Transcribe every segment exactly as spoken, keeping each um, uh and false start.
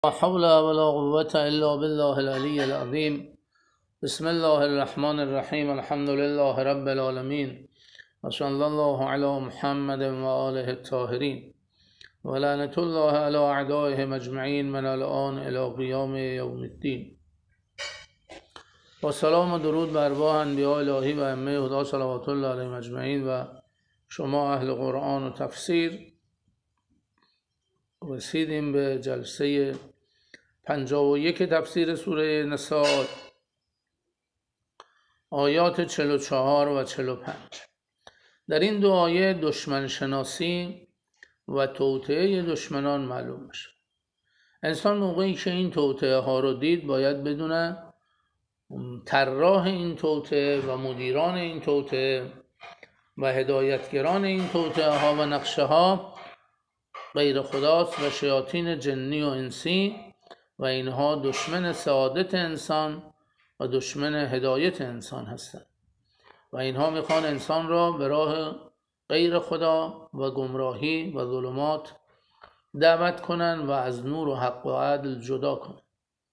لا حول ولا قوة إلا بالله العلي العظيم. بسم الله الرحمن الرحيم. الحمد لله رب العالمين وصلى الله على محمد وآله الطاهرين ولعنة الله على أعدائهم أجمعين من الآن إلى قیام یوم الدین. با سلام و درود بر ارواح انبیاء الهی و ائمه هدی صلوات الله علیهم اجمعین و شما اهل قرآن و تفسیر، رسیدیم به جلسه پنجاه و یک تفسیر سوره نساء، آیات چهل و چهار و چهل و پنج. در این دو آیه دشمن شناسی و توطئه دشمنان معلوم میشه. انسان موقعی که این توطئه ها رو دید باید بدونه طراح این توطئه و مدیران این توطئه و هدایتگران این توطئه ها و نقشه ها غیر خداست و شیاطین جنی و انسی و اینها دشمن سعادت انسان و دشمن هدایت انسان هستند و اینها میخوان انسان را به راه غیر خدا و گمراهی و ظلمات دعوت کنن و از نور و حق و عدل جدا کنن.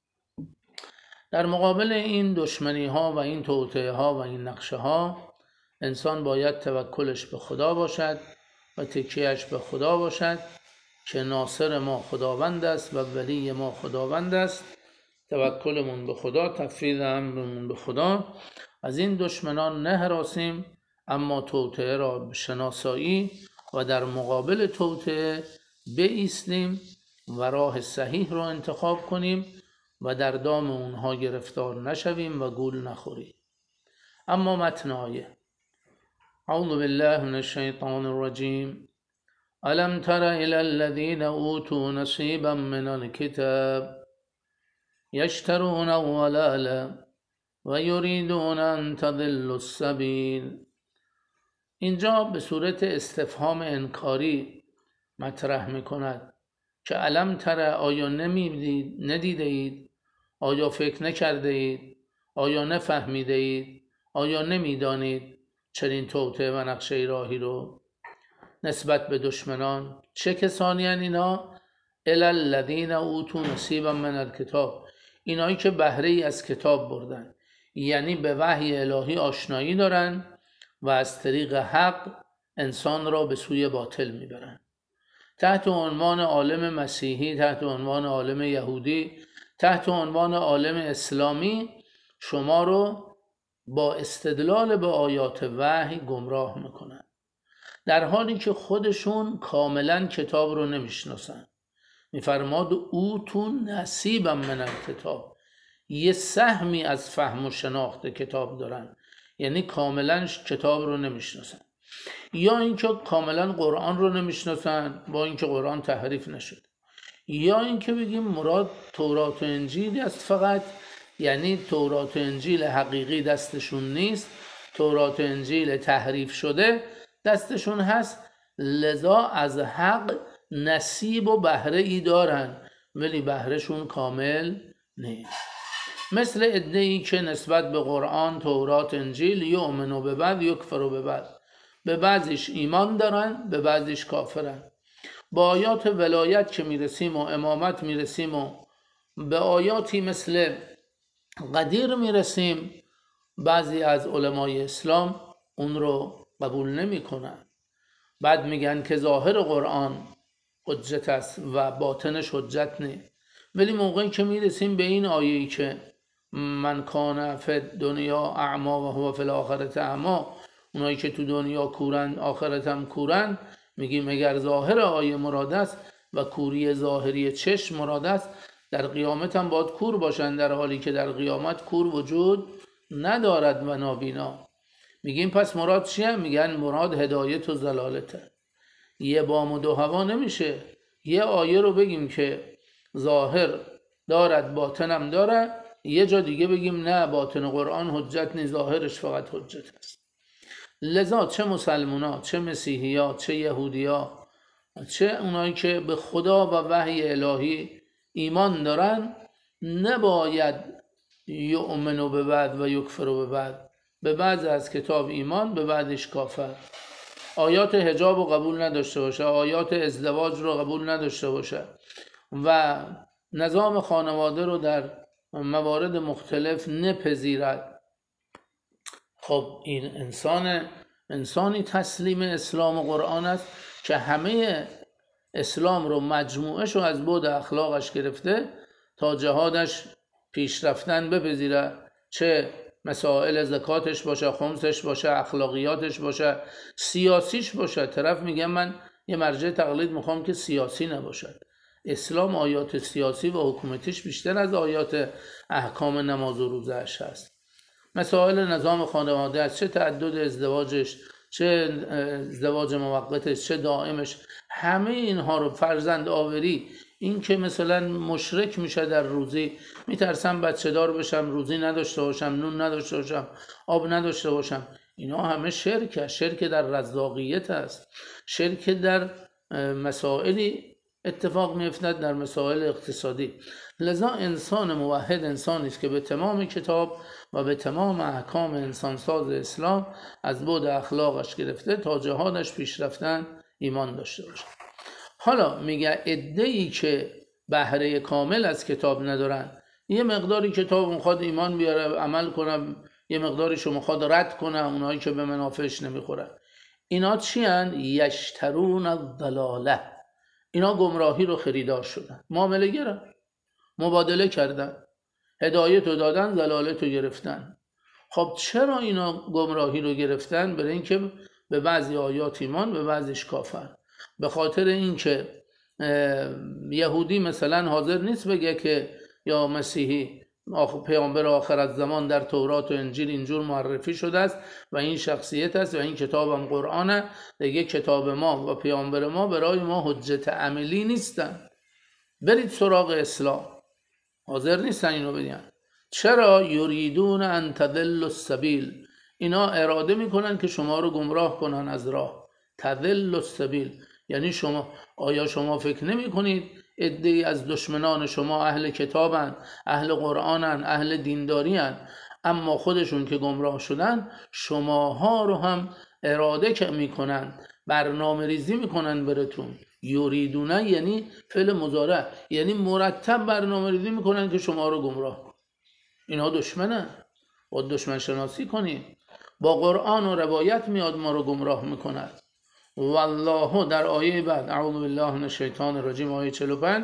در مقابل این دشمنی ها و این توطئه ها و این نقشه ها انسان باید توکلش به خدا باشد و تکیهش به خدا باشد که ناصر ما خداوند است و ولی ما خداوند است. توکلمون به خدا، تفویض امرمون به خدا. از این دشمنان نه هراسیم، اما توطئه را شناسایی و در مقابل توطئه بایستیم و راه صحیح را انتخاب کنیم و در دام اونها گرفتار نشویم و گول نخوریم. اما متن آیه: اعوذ بالله من الشیطان الرجیم. الم تر الی الذین اوتوا نصیبا من الکتاب یشترون الضلاله و یریدون ان تضلوا السبیل. اینجا به صورت استفهام انکاری مطرح میکند که الم تر، آیا نمیدید، ندیده اید، آیا فکر نکرده اید، آیا نفهمیده اید، آیا نمیدانید چنین توطئه و نقشه راهی رو نسبت به دشمنان؟ چه کسانی هستند اینا؟ الی الذین اوتوا نصیبا من الکتاب، اینایی که بهره ای از کتاب بردن، یعنی به وحی الهی آشنایی دارن و از طریق حق انسان را به سوی باطل میبرن. تحت عنوان عالم مسیحی، تحت عنوان عالم یهودی، تحت عنوان عالم اسلامی شما رو با استدلال به آیات وحی گمراه میکنن، در حالی که خودشون کاملا کتاب رو نمیشناسن. میفرماد اوتون نصیبا من الکتاب، یه سهمی از فهم و شناخت کتاب دارن، یعنی کاملا کتاب رو نمیشناسن، یا اینکه کاملا قرآن رو نمیشناسن با اینکه قرآن تحریف نشد، یا اینکه بگیم مراد تورات و انجیل است فقط، یعنی تورات و انجیل حقیقی دستشون نیست، تورات و انجیل تحریف شده دستشون هست، لذا از حق نصیب و بهره ای دارن ولی بهرهشون کامل نیست. مثل عده‌ای که نسبت به قرآن، تورات، انجیل یؤمنوا به بعض یکفروا به بعض، به بعضیش ایمان دارن به بعضیش کافرن. با آیات ولایت که میرسیم و امامت میرسیم و به آیاتی مثل قدیر میرسیم، بعضی از علمای اسلام اون رو قبول نمی کنن. بعد میگن که ظاهر قرآن حجت است و باطنش حجت نیست. ولی موقعی که میرسیم به این آیه‌ای که من کان فی دنیا اعمی و هو فی الاخرة اعمی، اونایی که تو دنیا کورن آخرت هم کورن، میگیم اگر ظاهر آیه مراد است و کوری ظاهری چشم مراد است، در قیامت هم باید کور باشن، در حالی که در قیامت کور وجود ندارد و نابینا. میگیم پس مراد چیه؟ میگن مراد هدایت و ضلالته. یه بام و دو هوا نمیشه. یه آیه رو بگیم که ظاهر دارد باطنم داره، یه جا دیگه بگیم نه، باطن قرآن حجت نیست، ظاهرش فقط حجت است. لذا چه مسلمونا، چه مسیحیا، چه یهودیا، چه اونایی که به خدا و وحی الهی ایمان دارن، نباید یؤمنوا به بعض و یکفروا به بعض، به بعض از کتاب ایمان به بعضش کافر. آیات حجاب رو قبول نداشته باشه، آیات ازدواج رو قبول نداشته باشه و نظام خانواده رو در موارد مختلف نپذیرد. خب این انسان انسانی تسلیم اسلام و قرآن است که همه اسلام رو مجموعش رو از بعد اخلاقش گرفته تا جهادش پیشرفتن بپذیره، چه مسائل زکاتش باشه، خمسش باشه، اخلاقیاتش باشه، سیاسیش باشه. طرف میگه من یه مرجع تقلید میخوام که سیاسی نباشد. اسلام آیات سیاسی و حکومتیش بیشتر از آیات احکام نماز و روزهش هست. مسائل نظام خانواده است، چه تعدد ازدواجش، چه ازدواج موقتش، چه دائمش، همه اینها رو، فرزند آوری، این که مثلا مشرک میشه در روزی، میترسم بچه دار بشم، روزی نداشته باشم، نون نداشته باشم، آب نداشته باشم، اینا همه شرک است. شرک در رزاقیت است، شرک در مسائلی اتفاق میفتد، در مسائل اقتصادی. لذا انسان موحد انسانی است که به تمام کتاب و به تمام احکام انسانساز اسلام از بعد اخلاقش گرفته تا جهادش پیشرفتن ایمان داشته باشه. حالا میگه عده‌ای که بهره کامل از کتاب ندارن، یه مقداری کتاب میخواد ایمان بیاره، عمل کنه، یه مقداری شو میخواد رد کنه، اونایی که به منافعش نمیخورن. اینا چی هن؟ یشترون الضلاله، اینا گمراهی رو خریدار شدن، معامله گرن، مبادله کردن، هدایت رو دادن، ضلالت رو گرفتن. خب چرا اینا گمراهی رو گرفتن؟ برای اینکه به بعضی آیات ایمان، به بعضیش کافر. به خاطر اینکه یهودی مثلا حاضر نیست بگه که یا مسیحی پیامبر آخر الزمان در تورات و انجیل اینجور معرفی شده است و این شخصیت است و این کتابم قرآنه، دیگه کتاب ما و پیامبر ما برای ما حجت عملی نیستن، برید سراغ اسلام. حاضر نیستن اینو بگن. چرا؟ یریدون ان تضلوا السبیل، اینا اراده میکنن که شما رو گمراه کنن از راه. تضلوا السبیل یعنی شما، آیا شما فکر نمی کنید عده‌ای از دشمنان شما اهل کتابن، اهل قرآنن، اهل دیندارین، اما خودشون که گمراه شدن شماها رو هم اراده که میکنن، برنامه ریزی میکنن براتون. یریدونه یعنی فعل مضارع، یعنی مرتب برنامه ریزی میکنن که شما رو گمراه کنن. اینها دشمنن، با دشمن شناسی کنید. با قرآن و روایت میاد ما رو گمراه میکند. والله در آیه بعد، اعوذ بالله من الشیطان الرجیم، آیه چهل و پنج،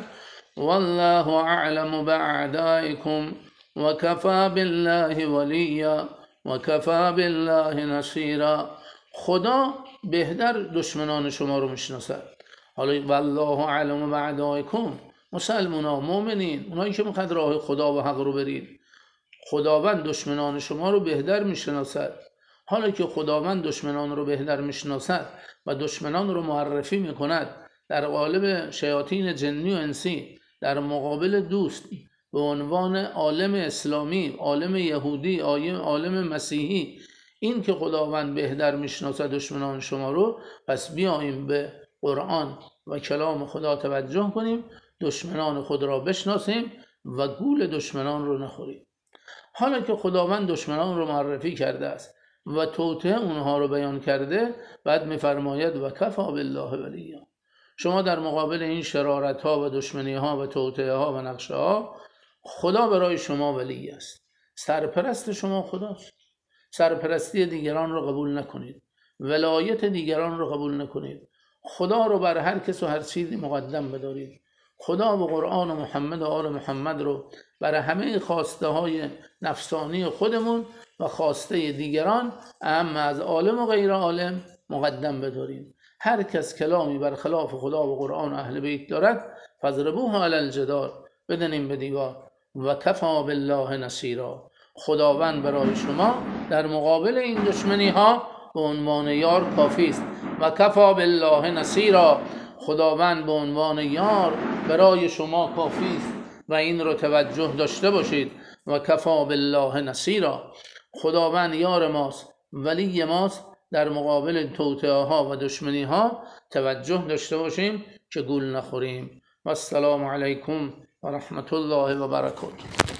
والله اعلم باعدائکم و کفی بالله ولیا و کفی بالله نصیرا، خدا بهتر دشمنان شما رو میشناسد. حالا والله اعلم باعدائکم، مسلمونا، مؤمنین، اونایی که میخواد راه خدا و حق رو برید، خداوند دشمنان شما رو بهتر میشناسد. حالا که خداوند دشمنان رو بهتر میشناسد و دشمنان رو معرفی میکند در قالب شیاطین جنی و انسی در مقابل دوست به عنوان عالم اسلامی، عالم یهودی، عالم مسیحی، این که خداوند بهتر میشناسد دشمنان شما رو، پس بیاییم به قرآن و کلام خدا توجه کنیم، دشمنان خود را بشناسیم و گول دشمنان رو نخوریم. حالا که خداوند دشمنان رو معرفی کرده است و توطئه اونها رو بیان کرده، بعد میفرماید و کفی بالله ولیا، شما در مقابل این شرارت ها و دشمنی ها و توطئه ها و نقشه ها، خدا برای شما ولی است. سرپرست شما خداست. سرپرستی دیگران رو قبول نکنید، ولایت دیگران رو قبول نکنید، خدا رو بر هر کس و هر چیزی مقدم بدارید. خدا و قرآن و محمد و آل محمد رو برای همه خواسته های نفسانی خودمون و خواسته دیگران، اما از عالم و غیر عالم، مقدم بداریم. هر کس کلامی بر خلاف خدا و قرآن و اهل بیت دارد، فضربوه علی الجدار، بدنیم به دیوار. و کفی بالله نصیرا، خداوند برای شما در مقابل این دشمنی ها به عنوان یار کافی است. و کفی بالله نصیرا، خداوند به عنوان یار برای شما کافی است و این رو توجه داشته باشید. و کفی بالله نصیرا، خداوند یار ماست، ولی ماست، در مقابل توطئه ها و دشمنی ها توجه داشته باشیم که گول نخوریم. و السلام علیکم و رحمت الله و برکاته.